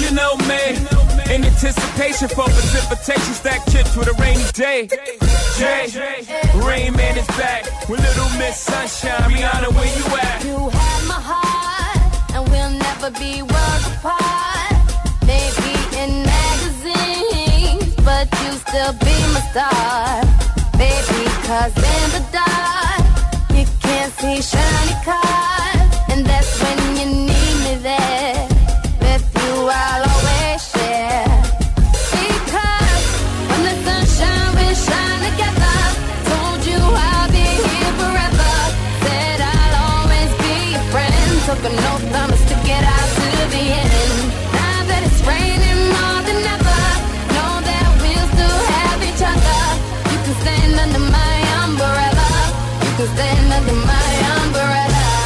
you know me. In anticipation for precipitation, stack chips with a rainy day. Jay, Rain Man is back with Little Miss Sunshine. Rihanna, where you at? You have my heart, and we'll never be worlds apart. Maybe in magazines, but you still be my star. Baby, 'cause in the dark, you can't see shiny cars. And that's when you need me there. With you, I'll always share. Because when the sunshine will shine together, told you I'll be here forever. Said I'll always be your friend. Took an oath, promise to get out to the end. Now that it's raining more than ever, know that we'll still have each other. You can stand under my umbrella. You can stand under my umbrella.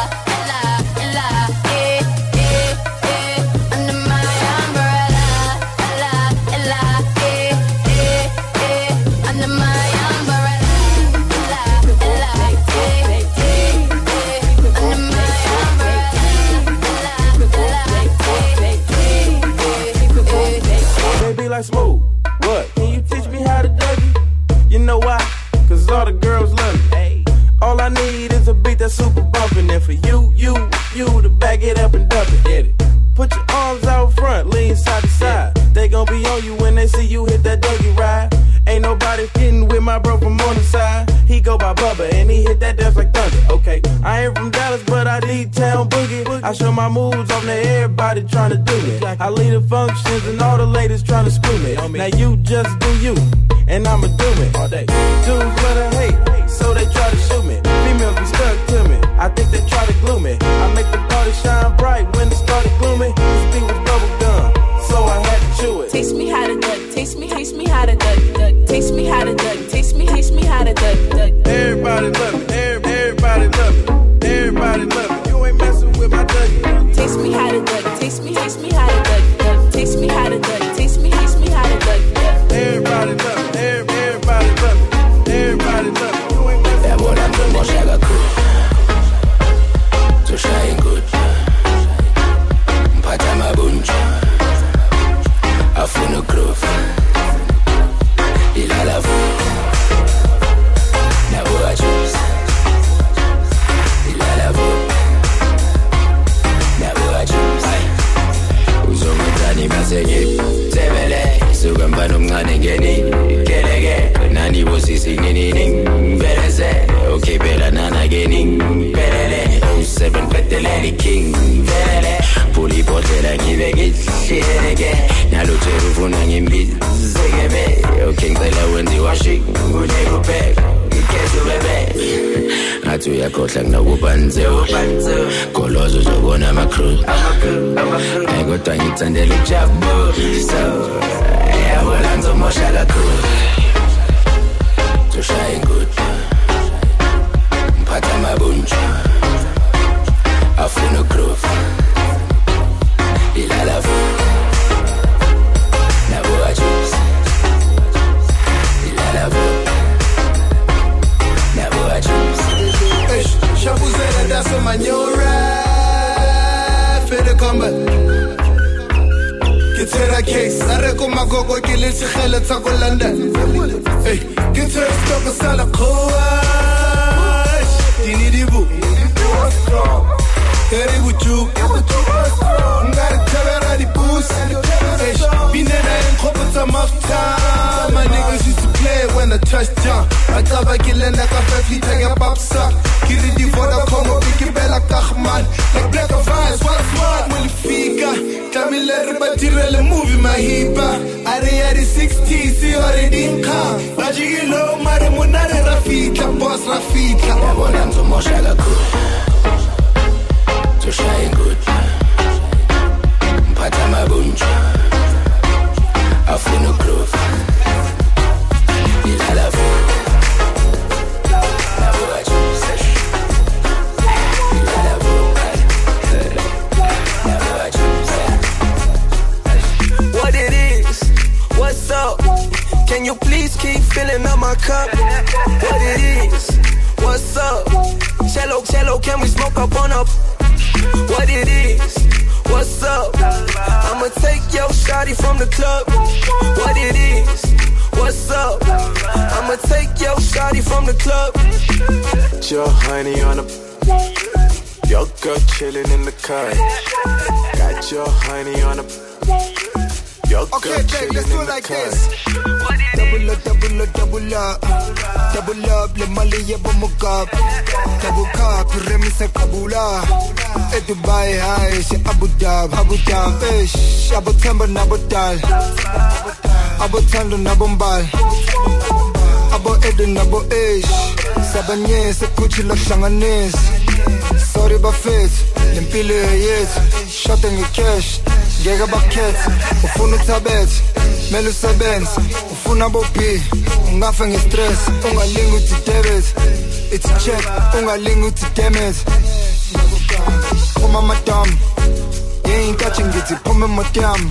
Like smooth, what? Can you teach me how to Dougie? You know why? 'Cause all the girls love me. Hey. All I need is a beat that's super bumpin'. And for you to back it up and dump it. Hit it. Put your arms out front, lean side to side. They gon' be on you when they see you hit that Dougie ride. Ain't nobody fitting with my bro from on the side. He go by Bubba and he hit that dance like thunder. Okay, I ain't from Dallas, but I lead town boogie. I show my moves on to everybody trying to do me. I lead the functions and all the ladies trying to screw me. Now you just do you, and I'ma do it all day. Dudes love to hate, so they try to shoot me. Females be stuck to me, I think they try to glue me. I make the party shine bright when it started gloomy. This beat was bubble gum, so I had to chew it. Taste me how to duck, taste me how to duck, duck. Taste me how to duck, taste me how to duck, duck. Everybody love it, everybody love it, everybody love it. You ain't messing with my Dougie. Taste me how to duck, taste me how to duck, duck. Taste me how to duck, taste me how to duck, duck. Everybody love it, everybody love it, everybody love it. You ain't messing with my Dougie. To shine good, mpata mabunja, afuna groove, ilala vu, na boa juice, ilala vu, na boa juice. Uzongezani masenge, sebele, sugamba nomncane ngeni, keleke, nani bosisi nini, beleze, okay bela nana geni, belele. 7 peteleli king velele puli potela ngibeke ihleleke naluthe ufuna ngimbizekebe okay ngicela wenzi washing kunekubheka ngikhethe bebe ngathi uyakhohlwa kunakubanze golozo uzobona ama-crew kodwa ngithandela ujabu so yabona ngizomosha kakhulu to shine good mphatha amabunja afuna groove ilala vu na boa juice ilala vu na boa juice Shabuzela that's on my new rap for the combat Kitera case areko magogo kilisi khela tsako London hey kitera stock sala khoash dinidibu Terry with you, ngari tabera di boost. Binena and kopata mafta. My niggas used to play when I touched down. I taba kilenda kafe fita ya papsa. Kiri di voda como biki bella kahman. Like black of eyes, what's what when you fika? Tamil everybody le movie my hipa. Ari 60, see already in car. Baji low, mare munare Rafika, boss Rafika. I want them to moshaka cool. To shine good, mpata mabunja, afuna groove, ilala vu, na boa juice, ilala vu, na boa juice. What it is, what's up? Can you please keep filling up my cup? What it is, what's up? Cello, can we smoke up on up? What it is, What's up? I'ma take your shawty from the club. What it is? What's up? I'ma take your shawty from the club. Your honey on the. Your girl chillin' in the car. Got your honey on the. Your girl chillin' let's do in it the like car. this. Double up, double up, double up. Double up, le mali ya bomugab. Double cup, remisa kabula. E Dubai high, she Abu Dhabi, Abu Dhabi. Ish, Abu Temba Abu Dal. Abu Tando Nabombal. Abu Eden Abu Ish. Sabanye se kuchi la shanganes. Sorry Buffett, limpile yet. Shotting a cash. Gega bucket, ufuna tabet, melu sebenz, ufuna bopi, ungafanga stress, ungalinga uthi debit, it's a check, ungalinga uthi damn it. Puma madam, you ain't catching it, puma madam.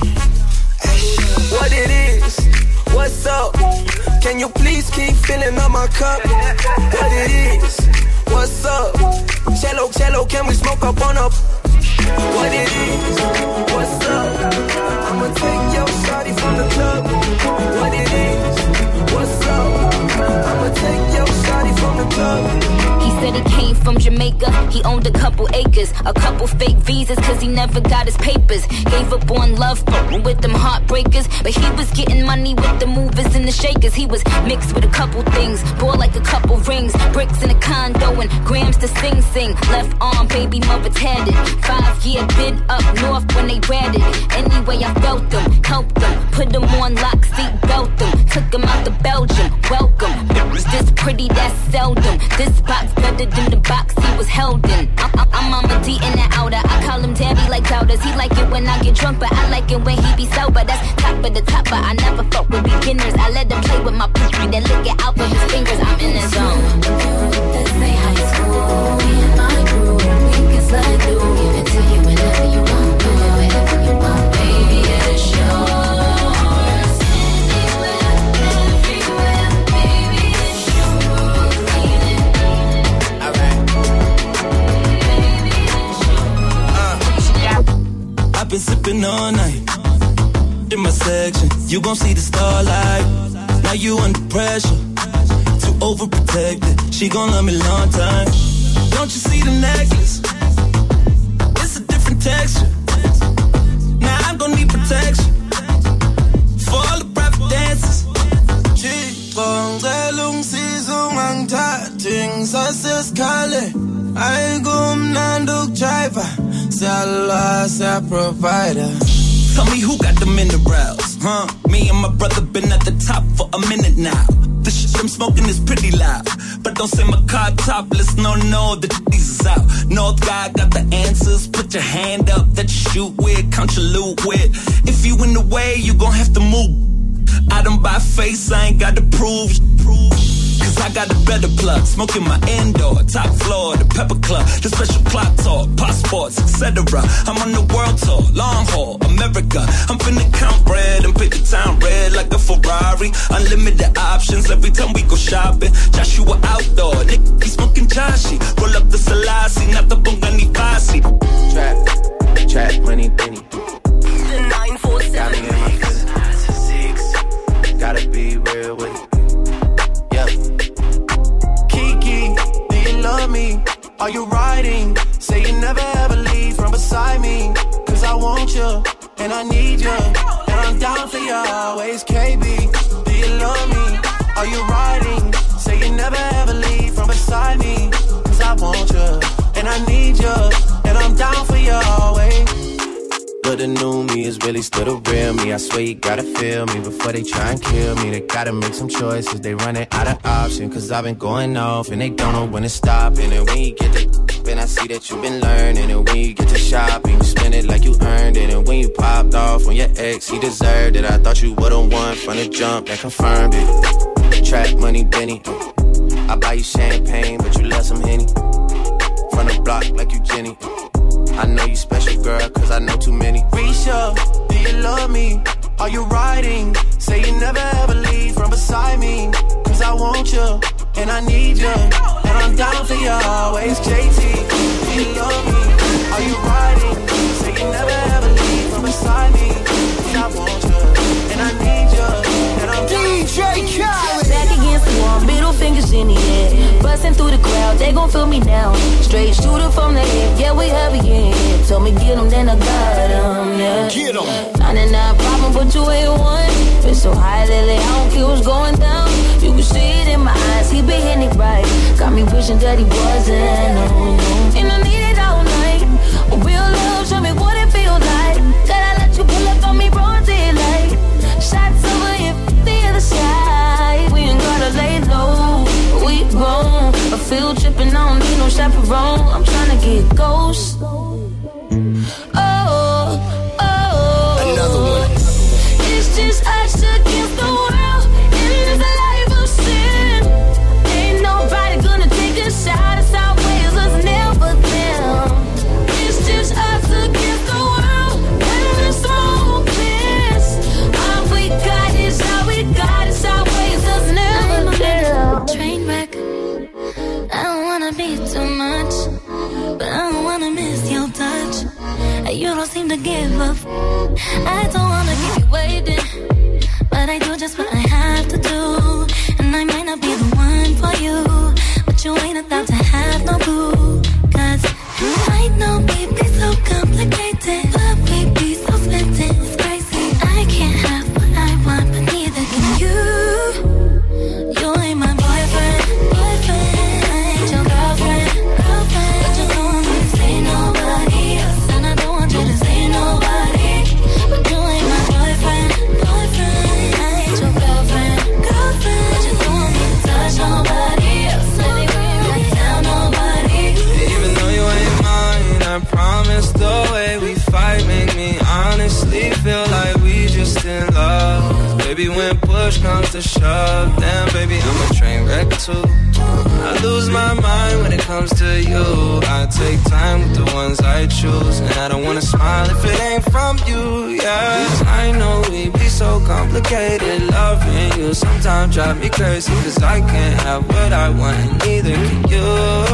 What it is? What's up? Can you please keep filling up my cup? What it is? What's up? Cello, cello, can we smoke up on up? What it is? What's up? I'ma take your shawty from the club. What it is? What's up? I'ma take your shawty from the club. He said he came from Jamaica, he owned a couple acres, a couple fake visas cause he never got his papers. Gave up on love with them heartbreakers, but he was getting money with the movers and the shakers. He was mixed with a couple things, bought like a couple rings, bricks in a condo and grams to sing. Left arm, baby mother tatted, 5-year bid up north when they ratted. Anyway I felt them, helped them, put them on lock, seat belt them, took them out to Belgium, welcome. Is this pretty, that's seldom. This box better than the box he was held in. I'm Mama D in the outer. I call him Daddy like doubters. He like it when I get drunk, but I like it when he be sober. That's top of the top, but I never fuck with beginners. I let him play with my pussy, then lick it out with his fingers. I'm in the zone. Let's say high school, me and my crew, we can slide through. Give it to you whenever you want, do it whenever you want, baby, it's yours. Anywhere, everywhere, baby, it's yours. I've been sipping all night in my section. You gon' see the starlight. Now you under pressure, too overprotected. She gon' love me long time. Don't you see the necklace? It's a different texture. Now I'm gon' need protection for all the private dances. I go Nando driver, Salasa provider. Tell me who got the minerals, huh? Me and my brother been at the top for a minute now. The shit I'm smoking is pretty loud, but don't say my car topless, no, the is out. North guy got the answers, put your hand up that you shoot with, count your loot with. If you in the way, you gon' have to move. I don't buy face, I ain't got to prove. Cause I got a better plug, smoking my indoor, top floor, the pepper club, the special clock talk, passports, etc. I'm on the world tour, long haul, America. I'm finna count bread and pick the town red like a Ferrari. Unlimited options every time we go shopping. Joshua outdoor, Nick, he smoking Joshi. Roll up the Selassie, not the Bungani Fasi. Trap, money, penny. The 947. Got me in my feelings. Gotta be real with it. Love me, are you riding? Say you never ever leave from beside me. Cause I want you, and I need you, and I'm down for you always, KB. Do you love me? Are you riding? Say you never ever leave from beside me. Cause I want you, and I need you, and I'm down for you always. But the new me is really still the real me. I swear you gotta feel me before they try and kill me. They gotta make some choices, they running out of options. Cause I've been going off and they don't know when to stop. And when you get to and I see that you've been learning. And when you get to shopping, you spend it like you earned it. And when you popped off on your ex, he deserved it. I thought you would've won from the jump, that confirmed it. Trap money, Benny. I buy you champagne, but you love some Henny. From the block like you Jenny. I know you special, girl, cause I know too many. Risha, do you love me? Are you riding? Say you never ever leave from beside me. Cause I want you, and I need you, and I'm down for you always, JT. Do you love me? Are you riding? Say you never ever beside me. I want you, and I need you, and I'm DJ Khaled. Back against the wall, middle fingers in the air, busting through the crowd, they gon' feel me now. Straight shooter from the hip, yeah, we heavy in here. Told me get them, then I got them, yeah. Get them. 99 problem, but you ain't one. Been so high lately, I don't care what's going down. You can see it in my eyes, he been hitting it right. Got me wishing that he wasn't, and I need it all night. Real love, show me what it feels like. Gotta let you pull up on me, broad daylight. Shots over here, the other side. We ain't gotta lay low, we grown. A field trip and I don't need no chaperone. I'm tryna get ghost. Another one. It's just us against the world, and it's a life of sin. Ain't nobody gonna take a shot us out ways, us never them. It's just us against the world, and the smoke clears. All we got is how we got us out ways, us never them. Train wreck. I don't wanna be too much, but I don't wanna miss your touch. You don't seem to give up. I don't wanna keep you waiting, but I do just what I have to do. And I might not be the one for you, but you ain't about to have no boo. Cause I know we be so complicated, but we be so splitting, it's crazy. I can't have what I want, but neither can you. You ain't my boyfriend, boyfriend. I ain't your girlfriend, girlfriend. But you don't want me to say nobody else, and I don't want you to say nobody. But you ain't my boyfriend, boyfriend. I ain't your girlfriend, girlfriend. But you don't want me to touch nobody else, and they won't tell nobody. Even though you ain't mine, I promise the way we fight make me honestly feel like we just in love. Baby, when push comes to shove, then baby, I'm a train wreck too. I lose my mind when it comes to you. I take time with the ones I choose, and I don't wanna smile if it ain't from you, yeah. I know we be so complicated, loving you sometimes drive me crazy, cause I can't have what I want, and neither can you.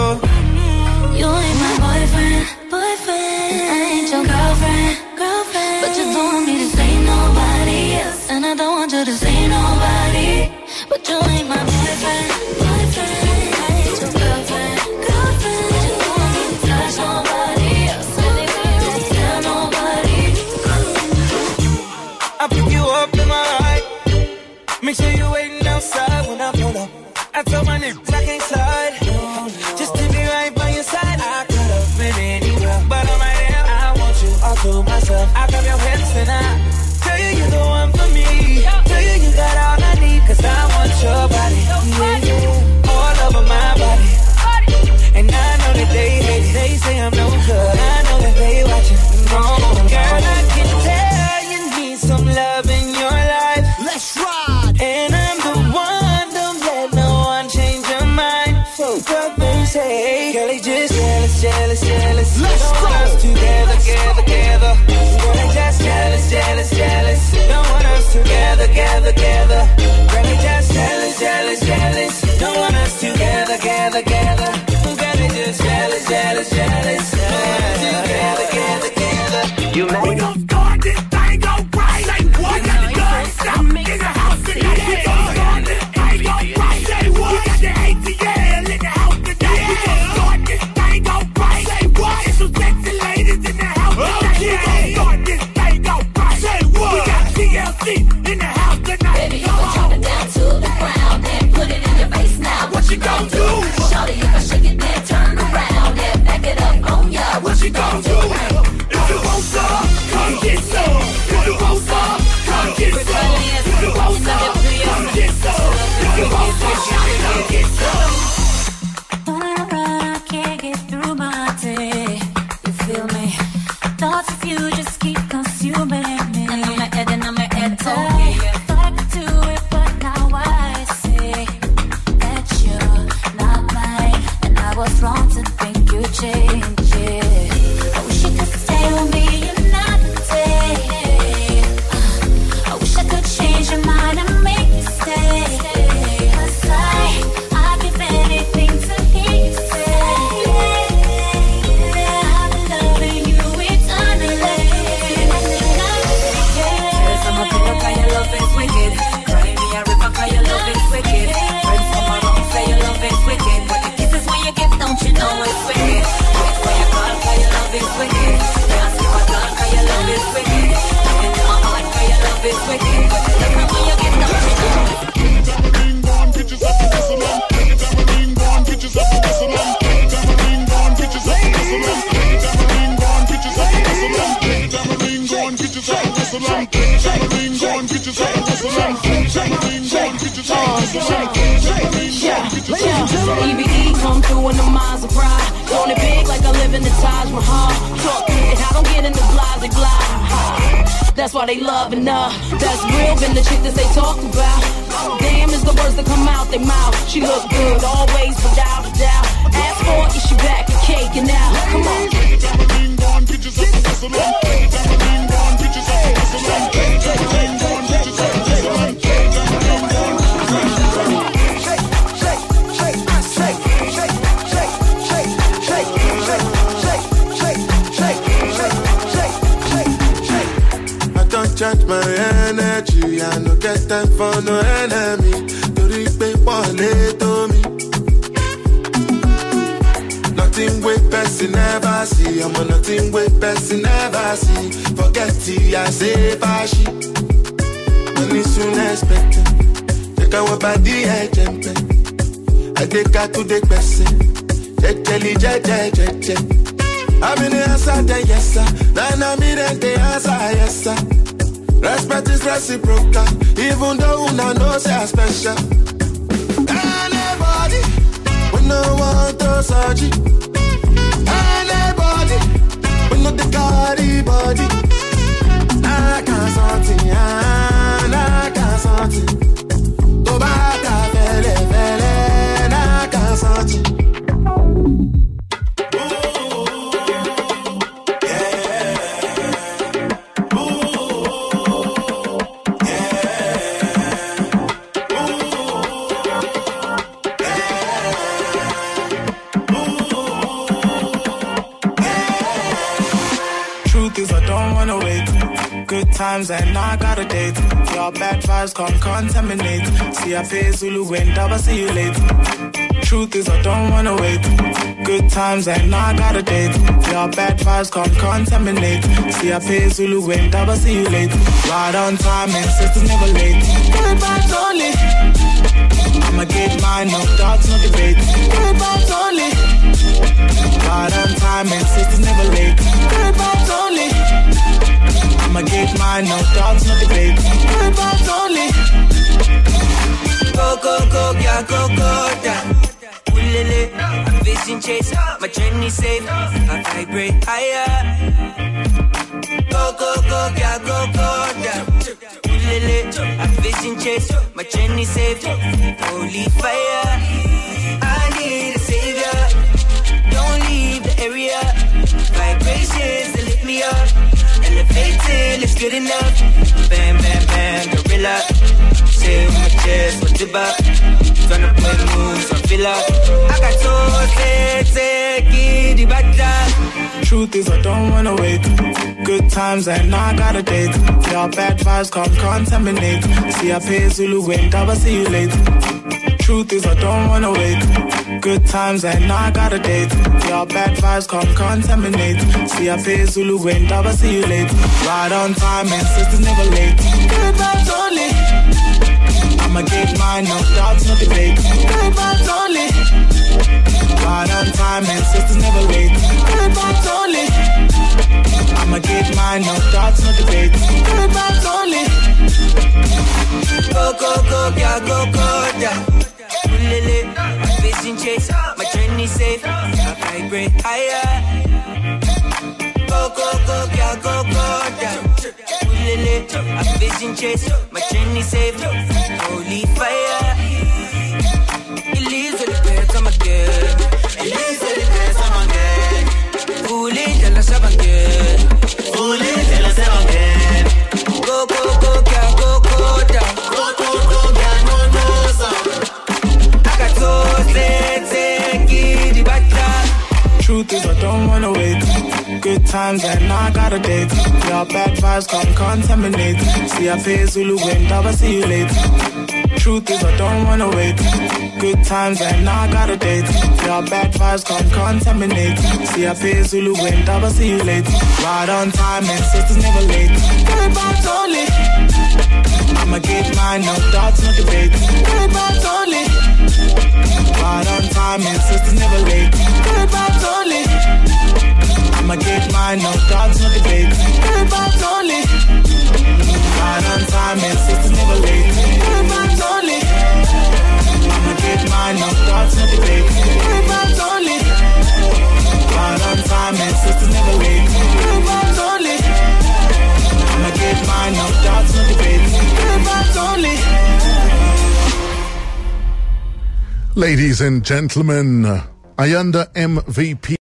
You ain't my boyfriend, boyfriend. I ain't your girlfriend, girlfriend. But you don't want me to say nobody else, and I don't want you to say nobody. But you ain't my boyfriend, boyfriend. I ain't your girlfriend, girlfriend. But you don't want me to touch nobody else, and they won't tell nobody. I pick you up in my ride. Make sure you're waiting outside when I pull up. I told my niggas I can't slide. Just to be right by your side. I could have been anywhere, but I'm right here. I want you all to myself. I grab your hands and I tell you you're the one for me. Tell you you got all I need, cause I want your body. Yeah, yeah. All over my body. And I know that they hate it. They say I'm no good. I know that they watching. Girl, I can tell you need some love in your life. Let's ride. And I'm the one, don't let no one change your mind. So what they say, girl, they just jealous, jealous, jealous. Let's don't go. want us together, together, together. Girl, they just jealous, jealous, jealous. Don't want us together, together, together. Girl, they just jealous, jealous, jealous. Don't want us together, together, together. Girl, they just jealous, jealous, jealous. Don't want us together, together, together. You mad? We gon' start this thing right. Say what? We got the gun stop in the house tonight. We gon' start this thing right. Say what? We got the ATL in the house tonight. We gon' start this thing right. Say what? It's some sexy ladies in the house tonight. We gon' start this thing right. Say what? We got TLC in the house tonight. Baby, you can drop it down to the ground and put it in your face now. What you gon' do? Shawty, if I shake it, then turn around and back it up on ya. What you gon' do? If you want some, come get some. If you want some, come get some. If you want some, come get some. If you want some, come get some. I can't get through my day. You feel me? Thoughts of you just keep consuming me. And I'm at talking. EBE come through in the Maserati. On it big like I live in the Taj Mahal. Talk and I don't get in the blase blah. That's why they loving her. That's real, been the chick that they talked about. Damn is the words that come out their mouth. She look good always, without a doubt. Ask for it, she back and caking out. Come on. Charge my energy, I no get time for no enemy. To repay Wale to me. Nothing with person never see. I'm on nothing with person never see. Forget it, I say fashi. Money soon expected. Take our body, I jump. I take her to the person. Jelly, je. I'm in the answer, then yes sir. Then I'm in the answer, yes sir. Respect is reciprocal, even though una know say I'm special. Anybody, we no want to search it. Anybody, we know the carry body. I can't something, I can't something. To bata fele, I can't something. Times and I got a date. Your bad vibes can't contaminate. See I pay Zulu and Daba, see you later. Truth is I don't wanna wait. Good times and I got a date. Your bad vibes can't contaminate. See I pay Zulu and Daba, see you later. Right on time and sisters never late. Good vibes only. I'ma get mine, no doubts, no debate. Good vibes only. Right on time and sisters never late. Good vibes only. I'ma get mine, no doubts, no debate. Good vibes only. Go, yeah, go, yeah. Ulele, I'm vision chase, my journey safe. I vibrate higher. Go, yeah, go, yeah. Ulele, I'm vision chase, my journey safe. Holy fire, I need a savior. Don't leave the area. Vibrations that lift me up. Elevated, it's good enough. Bam, bam, bam, gorilla. Say my chest, what's it about? Tryna play moves, I feel like I got toes, take it, the back down. Truth is I don't wanna wait. Good times and I got a date. Your bad vibes can't contaminate. See I pay Zulu and Daba, see you later. Truth is I don't wanna wait. Good times and I got a date. Your bad vibes can't contaminate. See I pay Zulu and Daba, see you later. Right on time and sisters never late. Good vibes only. I'ma get mine, no doubts, no debate. Good vibes only. Right on time and sisters never late. Good vibes only. I'ma get mine, no doubts, no debate. Good vibes only. Go, yeah, go, yeah. Ulele, I'm vision chase, my journey safe. I vibrate higher. Go, yeah, go, yeah. Ulele, I'm vision chase, my journey safe. Holy fire. It leaves with the best I'm again. It leaves with the best I'm again. Fully tell us I'm again. Fully tell us I'm again. Go, yeah, go, down. Go, yeah, no, sir. I got toes, take it, the back down. Truth is I don't wanna wait. Good times and I got a date. Your bad vibes can't contaminate. See I pay Zulu and Daba, see you later. Truth is I don't wanna wait. Good times and I got a date. Your bad vibes can't contaminate. See I pay Zulu and Daba, see you later. Right on time and sisters never late. Good vibes only. I'ma get mine, no doubts, no debate. Good vibes only. Right on time and sisters never late. Good vibes only. I'ma get mine, no doubts, no debate. Good vibes only. Ladies and gentlemen, Ayanda MVP.